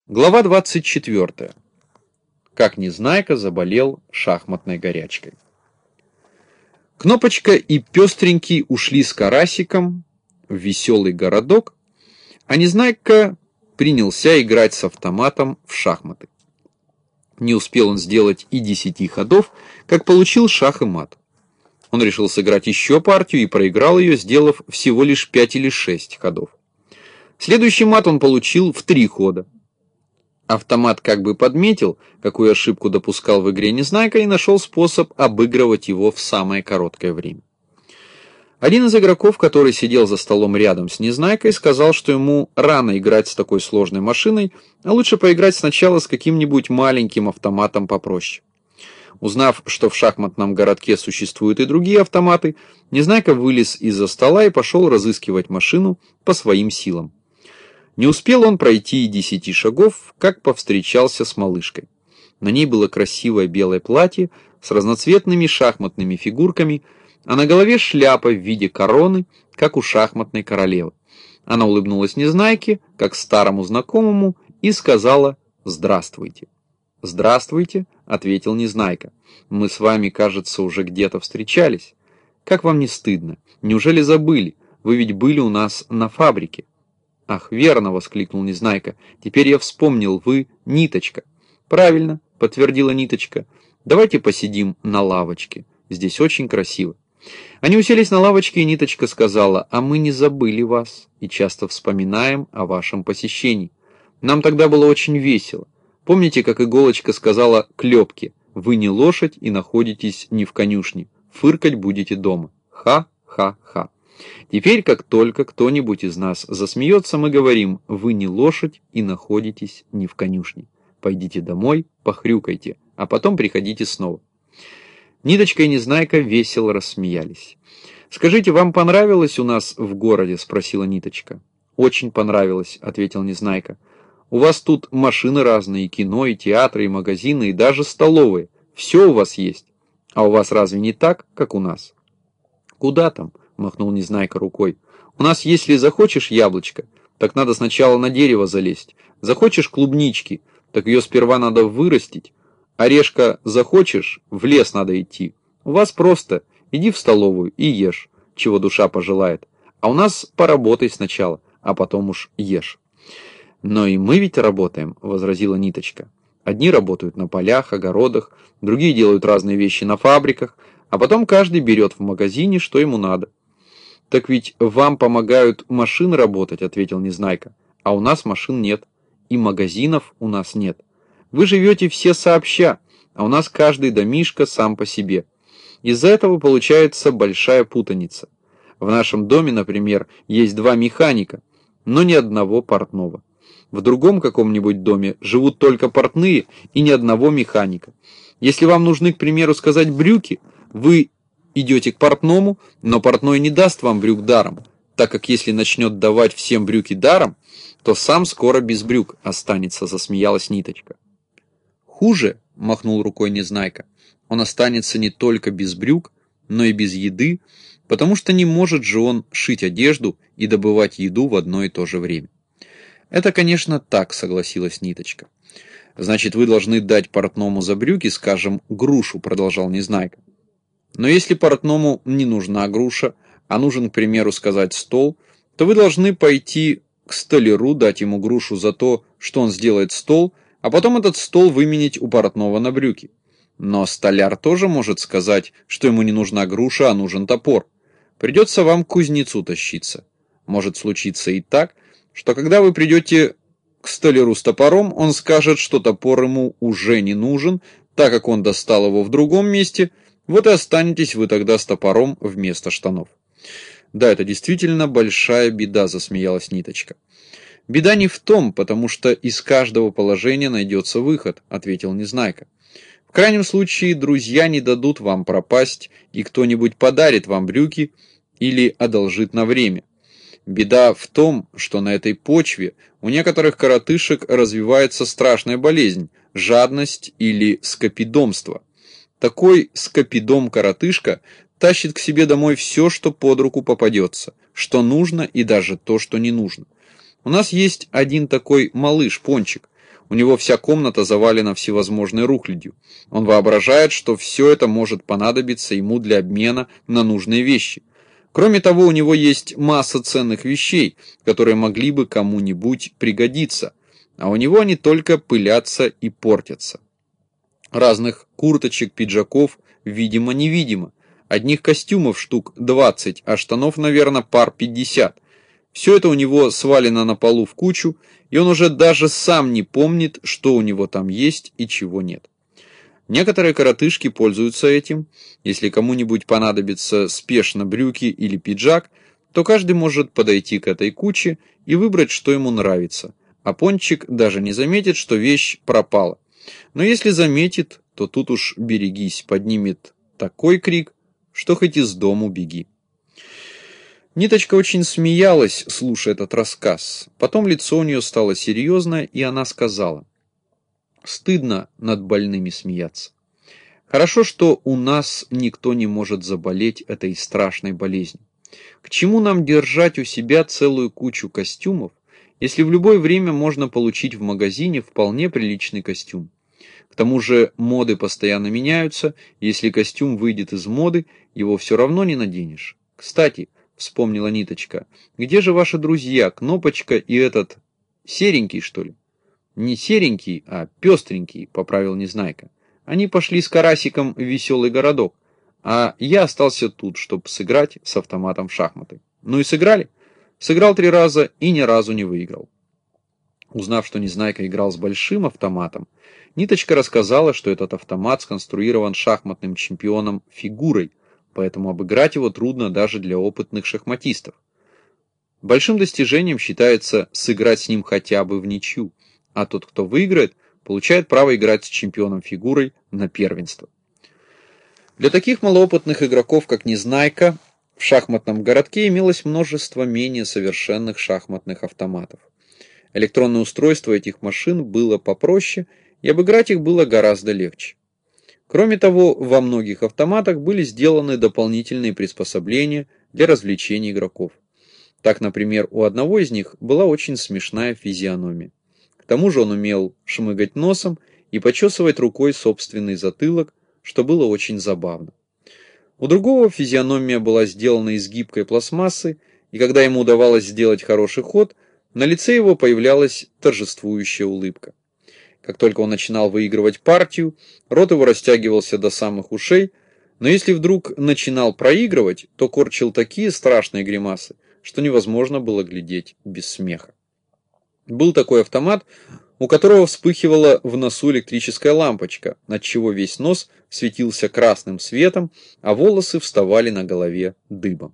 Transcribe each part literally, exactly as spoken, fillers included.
Глава двадцать четвёртая. Как Незнайка заболел шахматной горячкой. Кнопочка и Пестренький ушли с Карасиком в веселый городок, а Незнайка принялся играть с автоматом в шахматы. Не успел он сделать и десяти ходов, как получил шах и мат. Он решил сыграть еще партию и проиграл ее, сделав всего лишь пять или шесть ходов. Следующий мат он получил в три хода. Автомат как бы подметил, какую ошибку допускал в игре Незнайка, и нашел способ обыгрывать его в самое короткое время. Один из игроков, который сидел за столом рядом с Незнайкой, сказал, что ему рано играть с такой сложной машиной, а лучше поиграть сначала с каким-нибудь маленьким автоматом попроще. Узнав, что в шахматном городке существуют и другие автоматы, Незнайка вылез из-за стола и пошел разыскивать машину по своим силам. Не успел он пройти и десяти шагов, как повстречался с малышкой. На ней было красивое белое платье с разноцветными шахматными фигурками, а на голове шляпа в виде короны, как у шахматной королевы. Она улыбнулась Незнайке, как старому знакомому, и сказала «Здравствуйте». «Здравствуйте», — ответил Незнайка. «Мы с вами, кажется, уже где-то встречались. Как вам не стыдно? Неужели забыли? Вы ведь были у нас на фабрике». «Ах, верно!» — воскликнул Незнайка. «Теперь я вспомнил, вы Ниточка». «Правильно», — подтвердила Ниточка. «Давайте посидим на лавочке. Здесь очень красиво». Они уселись на лавочке, и Ниточка сказала: «А мы не забыли вас и часто вспоминаем о вашем посещении. Нам тогда было очень весело. Помните, как Иголочка сказала Клепке: вы не лошадь и находитесь не в конюшне. Фыркать будете дома. Ха-ха-ха». Теперь, как только кто-нибудь из нас засмеется, мы говорим: вы не лошадь и находитесь не в конюшне. Пойдите домой, похрюкайте, а потом приходите снова. Ниточка и Незнайка весело рассмеялись. «Скажите, вам понравилось у нас в городе?» — спросила Ниточка. «Очень понравилось», — ответил Незнайка. «У вас тут машины разные, и кино, и театры, и магазины, и даже столовые. Все у вас есть. А у вас разве не так, как у нас?» «Куда там?» — махнул Незнайка рукой. «У нас, если захочешь яблочко, так надо сначала на дерево залезть. Захочешь клубнички, так ее сперва надо вырастить. Орешка захочешь, в лес надо идти. У вас просто иди в столовую и ешь, чего душа пожелает. А у нас поработай сначала, а потом уж ешь». «Но и мы ведь работаем», — возразила Ниточка. «Одни работают на полях, огородах, другие делают разные вещи на фабриках, а потом каждый берет в магазине, что ему надо». «Так ведь вам помогают машины работать», — ответил Незнайка. «А у нас машин нет, и магазинов у нас нет. Вы живете все сообща, а у нас каждый домишко сам по себе. Из-за этого получается большая путаница. В нашем доме, например, есть два механика, но ни одного портного. В другом каком-нибудь доме живут только портные и ни одного механика. Если вам нужны, к примеру, сказать брюки, вы идете к портному, но портной не даст вам брюк даром, так как если начнет давать всем брюки даром, то сам скоро без брюк останется», — засмеялась Ниточка. «Хуже», — махнул рукой Незнайка, — «он останется не только без брюк, но и без еды, потому что не может же он шить одежду и добывать еду в одно и то же время». «Это, конечно, так», — согласилась Ниточка. «Значит, вы должны дать портному за брюки, скажем, грушу», — продолжал Незнайка. «Но если портному не нужна груша, а нужен, к примеру, сказать стол, то вы должны пойти к столяру, дать ему грушу за то, что он сделает стол, а потом этот стол выменить у портного на брюки. Но столяр тоже может сказать, что ему не нужна груша, а нужен топор. Придется вам к кузнецу тащиться. Может случиться и так, что когда вы придете к столяру с топором, он скажет, что топор ему уже не нужен, так как он достал его в другом месте, вот и останетесь вы тогда с топором вместо штанов». «Да, это действительно большая беда», — засмеялась Ниточка. «Беда не в том, потому что из каждого положения найдется выход», — ответил Незнайка. «В крайнем случае друзья не дадут вам пропасть, и кто-нибудь подарит вам брюки или одолжит на время. Беда в том, что на этой почве у некоторых коротышек развивается страшная болезнь – жадность или скопидомство. Такой скопидом-коротышка тащит к себе домой все, что под руку попадется, что нужно и даже то, что не нужно. У нас есть один такой малыш, Пончик. У него вся комната завалена всевозможной рухлядью. Он воображает, что все это может понадобиться ему для обмена на нужные вещи. Кроме того, у него есть масса ценных вещей, которые могли бы кому-нибудь пригодиться, а у него они только пылятся и портятся. Разных курточек, пиджаков, видимо-невидимо. Одних костюмов штук двадцать, а штанов, наверное, пар пятьдесят. Все это у него свалено на полу в кучу, и он уже даже сам не помнит, что у него там есть и чего нет. Некоторые коротышки пользуются этим. Если кому-нибудь понадобится спешно брюки или пиджак, то каждый может подойти к этой куче и выбрать, что ему нравится. А пончик даже не заметит, что вещь пропала. Но если заметит, то тут уж берегись, поднимет такой крик, что хоть из дому беги. Ниточка очень смеялась, слушая этот рассказ. Потом лицо у нее стало серьезное, и она сказала: «Стыдно над больными смеяться. Хорошо, что у нас никто не может заболеть этой страшной болезнью. К чему нам держать у себя целую кучу костюмов, если в любое время можно получить в магазине вполне приличный костюм? К тому же моды постоянно меняются, и если костюм выйдет из моды, его все равно не наденешь. Кстати, — вспомнила Ниточка, — где же ваши друзья, Кнопочка и этот серенький, что ли?» «Не серенький, а пестренький», — поправил Незнайка. «Они пошли с Карасиком в веселый городок, а я остался тут, чтобы сыграть с автоматом в шахматы». «Ну и сыграли?» «Сыграл три раза и ни разу не выиграл». Узнав, что Незнайка играл с большим автоматом, Ниточка рассказала, что этот автомат сконструирован шахматным чемпионом Фигурой, поэтому обыграть его трудно даже для опытных шахматистов. Большим достижением считается сыграть с ним хотя бы в ничью, а тот, кто выиграет, получает право играть с чемпионом Фигурой на первенство. Для таких малоопытных игроков, как Незнайка, в шахматном городке имелось множество менее совершенных шахматных автоматов. Электронное устройство этих машин было попроще, и обыграть их было гораздо легче. Кроме того, во многих автоматах были сделаны дополнительные приспособления для развлечения игроков. Так, например, у одного из них была очень смешная физиономия. К тому же он умел шмыгать носом и почесывать рукой собственный затылок, что было очень забавно. У другого физиономия была сделана из гибкой пластмассы, и когда ему удавалось сделать хороший ход, на лице его появлялась торжествующая улыбка. Как только он начинал выигрывать партию, рот его растягивался до самых ушей, но если вдруг начинал проигрывать, то корчил такие страшные гримасы, что невозможно было глядеть без смеха. Был такой автомат, у которого вспыхивала в носу электрическая лампочка, отчего весь нос светился красным светом, а волосы вставали на голове дыбом.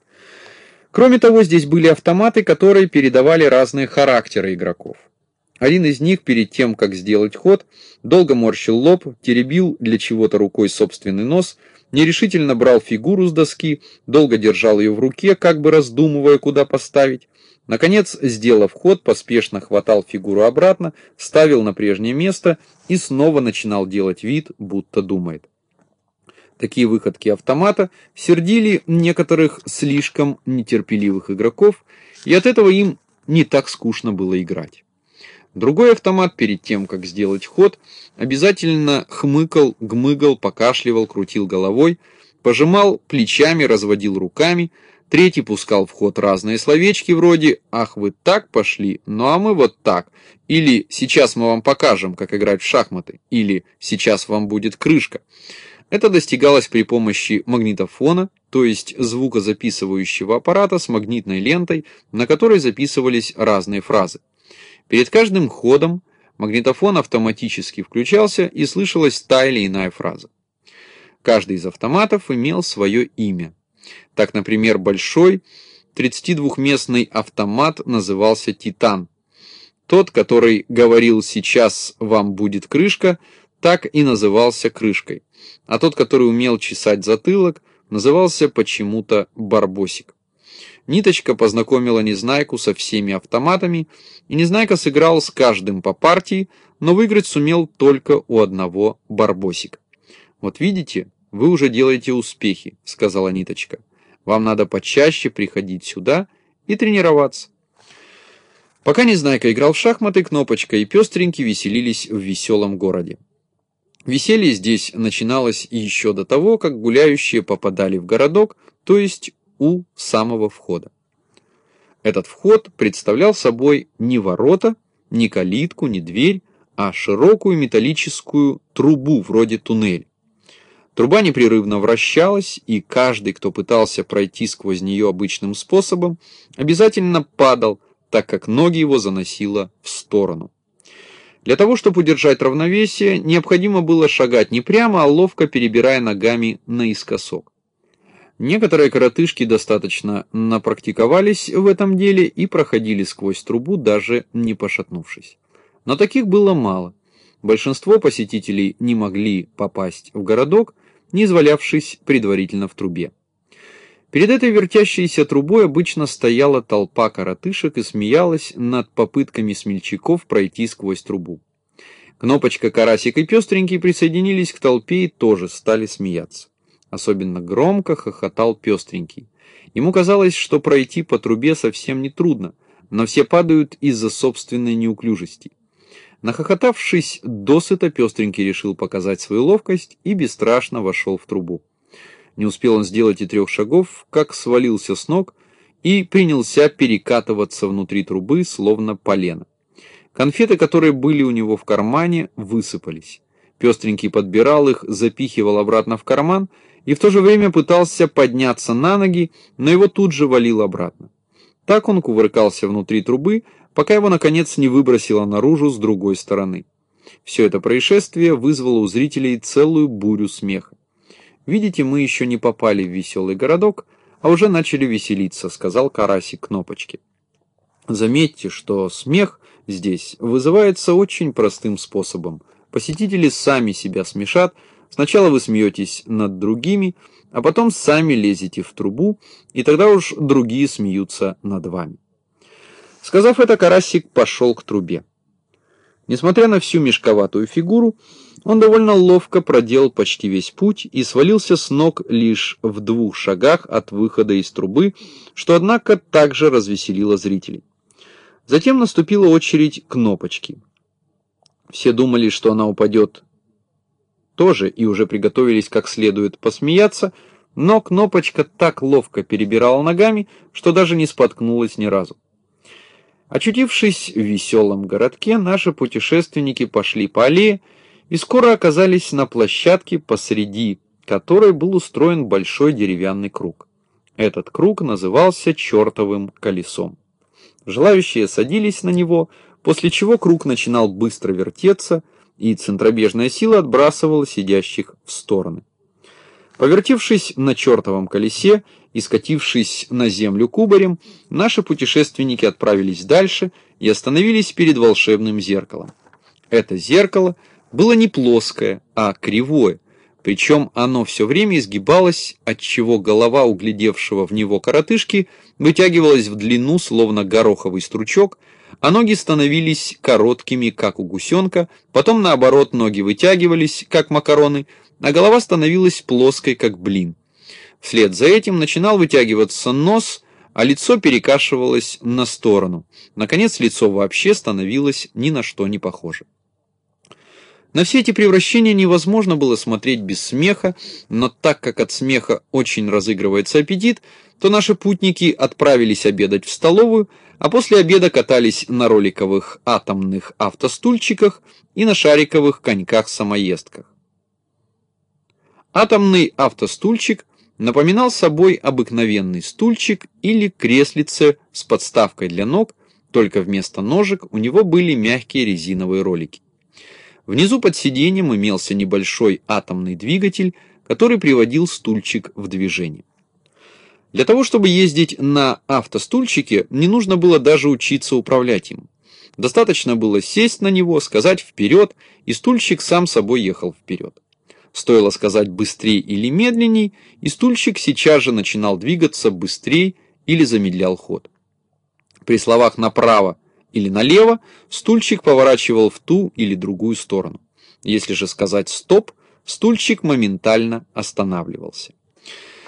Кроме того, здесь были автоматы, которые передавали разные характеры игроков. Один из них, перед тем, как сделать ход, долго морщил лоб, теребил для чего-то рукой собственный нос, нерешительно брал фигуру с доски, долго держал ее в руке, как бы раздумывая, куда поставить. Наконец, сделав ход, поспешно хватал фигуру обратно, ставил на прежнее место и снова начинал делать вид, будто думает. Такие выходки автомата сердили некоторых слишком нетерпеливых игроков, и от этого им не так скучно было играть. Другой автомат, перед тем, как сделать ход, обязательно хмыкал, гмыгал, покашливал, крутил головой, пожимал плечами, разводил руками. Третий пускал в ход разные словечки вроде «Ах, вы так пошли, ну а мы вот так», или «Сейчас мы вам покажем, как играть в шахматы», или «Сейчас вам будет крышка». Это достигалось при помощи магнитофона, то есть звукозаписывающего аппарата с магнитной лентой, на которой записывались разные фразы. Перед каждым ходом магнитофон автоматически включался, и слышалась та или иная фраза. Каждый из автоматов имел свое имя. Так, например, большой тридцатидвухместный автомат назывался «Титан». Тот, который говорил «сейчас вам будет крышка», так и назывался «крышкой». А тот, который умел чесать затылок, назывался почему-то «Барбосик». Ниточка познакомила Незнайку со всеми автоматами, и Незнайка сыграл с каждым по партии, но выиграть сумел только у одного Барбосика. «Вот видите, вы уже делаете успехи», — сказала Ниточка. «Вам надо почаще приходить сюда и тренироваться». Пока Незнайка играл в шахматы, Кнопочка и Пестренький веселились в веселом городе. Веселье здесь начиналось еще до того, как гуляющие попадали в городок, то есть у самого входа. Этот вход представлял собой не ворота, не калитку, не дверь, а широкую металлическую трубу вроде туннеля. Труба непрерывно вращалась, и каждый, кто пытался пройти сквозь нее обычным способом, обязательно падал, так как ноги его заносило в сторону. Для того, чтобы удержать равновесие, необходимо было шагать не прямо, а ловко перебирая ногами наискосок. Некоторые коротышки достаточно напрактиковались в этом деле и проходили сквозь трубу, даже не пошатнувшись. Но таких было мало. Большинство посетителей не могли попасть в городок, не извалявшись предварительно в трубе. Перед этой вертящейся трубой обычно стояла толпа коротышек и смеялась над попытками смельчаков пройти сквозь трубу. Кнопочка, Карасик и Пестренький присоединились к толпе и тоже стали смеяться. Особенно громко хохотал Пестренький. Ему казалось, что пройти по трубе совсем не трудно, но все падают из-за собственной неуклюжести. Нахохотавшись досыта, Пестренький решил показать свою ловкость и бесстрашно вошел в трубу. Не успел он сделать и трех шагов, как свалился с ног и принялся перекатываться внутри трубы, словно полено. Конфеты, которые были у него в кармане, высыпались. Пестренький подбирал их, запихивал обратно в карман и в то же время пытался подняться на ноги, но его тут же валил обратно. Так он кувыркался внутри трубы, пока его, наконец, не выбросило наружу с другой стороны. Все это происшествие вызвало у зрителей целую бурю смеха. «Видите, мы еще не попали в веселый городок, а уже начали веселиться», — сказал Карасик Кнопочке. Заметьте, что смех здесь вызывается очень простым способом. Посетители сами себя смешат, сначала вы смеетесь над другими, а потом сами лезете в трубу, и тогда уж другие смеются над вами. Сказав это, Карасик пошел к трубе. Несмотря на всю мешковатую фигуру, он довольно ловко проделал почти весь путь и свалился с ног лишь в двух шагах от выхода из трубы, что, однако, также развеселило зрителей. Затем наступила очередь Кнопочки. Все думали, что она упадет тоже, и уже приготовились как следует посмеяться, но Кнопочка так ловко перебирала ногами, что даже не споткнулась ни разу. Очутившись в веселом городке, наши путешественники пошли по аллее и скоро оказались на площадке, посреди которой был устроен большой деревянный круг. Этот круг назывался чертовым колесом. Желающие садились на него, после чего круг начинал быстро вертеться, и центробежная сила отбрасывала сидящих в стороны. Повертевшись на чертовом колесе и скатившись на землю кубарем, наши путешественники отправились дальше и остановились перед волшебным зеркалом. Это зеркало было не плоское, а кривое, причем оно все время изгибалось, отчего голова углядевшего в него коротышки вытягивалась в длину, словно гороховый стручок, а ноги становились короткими, как у гусенка, потом наоборот ноги вытягивались, как макароны, а голова становилась плоской, как блин. Вслед за этим начинал вытягиваться нос, а лицо перекашивалось на сторону. Наконец, лицо вообще становилось ни на что не похоже. На все эти превращения невозможно было смотреть без смеха, но так как от смеха очень разыгрывается аппетит, то наши путники отправились обедать в столовую, а после обеда катались на роликовых атомных автостульчиках и на шариковых коньках-самоездках. Атомный автостульчик напоминал собой обыкновенный стульчик или креслице с подставкой для ног, только вместо ножек у него были мягкие резиновые ролики. Внизу под сиденьем имелся небольшой атомный двигатель, который приводил стульчик в движение. Для того, чтобы ездить на автостульчике, не нужно было даже учиться управлять им. Достаточно было сесть на него, сказать «вперед», и стульчик сам собой ехал вперед. Стоило сказать быстрее или медленней, и стульчик сейчас же начинал двигаться быстрее или замедлял ход. При словах «направо» или «налево» стульчик поворачивал в ту или другую сторону. Если же сказать «стоп», стульчик моментально останавливался.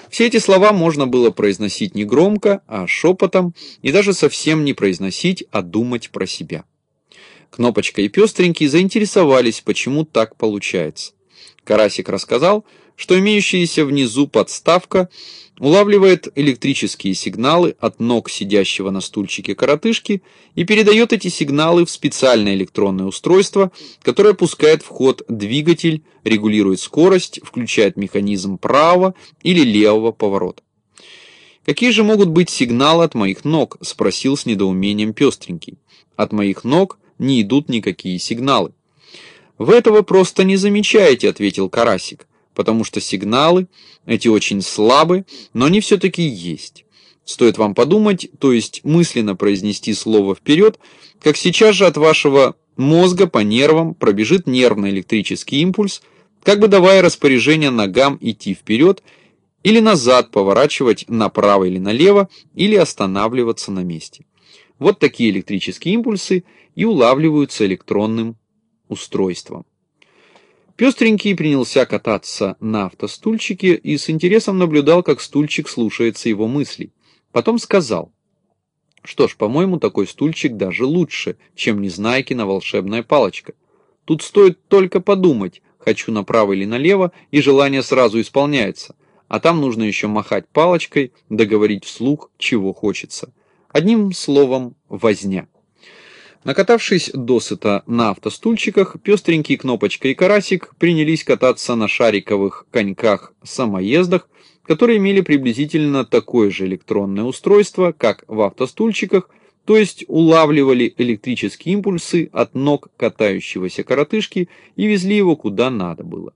Все эти слова можно было произносить не громко, а шепотом, и даже совсем не произносить, а думать про себя. Кнопочка и Пестренький заинтересовались, почему так получается. Карасик рассказал, что имеющаяся внизу подставка улавливает электрические сигналы от ног сидящего на стульчике коротышки и передает эти сигналы в специальное электронное устройство, которое пускает в ход двигатель, регулирует скорость, включает механизм правого или левого поворота. «Какие же могут быть сигналы от моих ног?» – спросил с недоумением Пестренький. «От моих ног не идут никакие сигналы». «Вы этого просто не замечаете», – ответил Карасик, «потому что сигналы эти очень слабы, но они все-таки есть. Стоит вам подумать, то есть мысленно произнести слово вперед, как сейчас же от вашего мозга по нервам пробежит нервно-электрический импульс, как бы давая распоряжение ногам идти вперед или назад, поворачивать направо или налево, или останавливаться на месте. Вот такие электрические импульсы и улавливаются электронным устройством». Пестренький принялся кататься на автостульчике и с интересом наблюдал, как стульчик слушается его мыслей. Потом сказал: «Что ж, по-моему, такой стульчик даже лучше, чем Незнайкина волшебная палочка. Тут стоит только подумать, хочу направо или налево, и желание сразу исполняется, а там нужно еще махать палочкой, договорить вслух, чего хочется. Одним словом, возня». Накатавшись досыта на автостульчиках, Пестренький, Кнопочка и Карасик принялись кататься на шариковых коньках-самоездах, которые имели приблизительно такое же электронное устройство, как в автостульчиках, то есть улавливали электрические импульсы от ног катающегося коротышки и везли его куда надо было.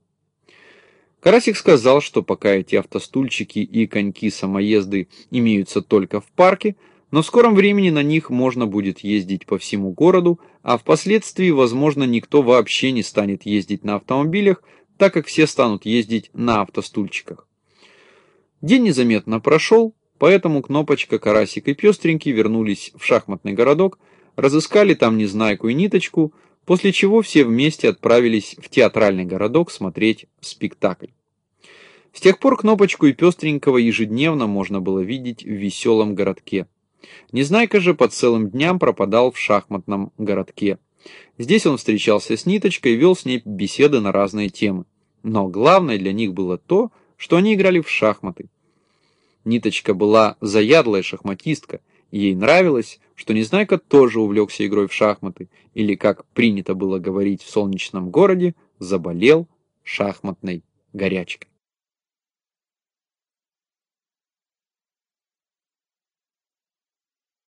Карасик сказал, что пока эти автостульчики и коньки-самоезды имеются только в парке, но в скором времени на них можно будет ездить по всему городу, а впоследствии, возможно, никто вообще не станет ездить на автомобилях, так как все станут ездить на автостульчиках. День незаметно прошел, поэтому Кнопочка, Карасик и Пестренький вернулись в шахматный городок, разыскали там Незнайку и Ниточку, после чего все вместе отправились в театральный городок смотреть спектакль. С тех пор Кнопочку и Пестренького ежедневно можно было видеть в веселом городке. Незнайка же по целым дням пропадал в шахматном городке. Здесь он встречался с Ниточкой и вел с ней беседы на разные темы. Но главное для них было то, что они играли в шахматы. Ниточка была заядлая шахматистка, и ей нравилось, что Незнайка тоже увлекся игрой в шахматы, или, как принято было говорить в солнечном городе, заболел шахматной горячкой.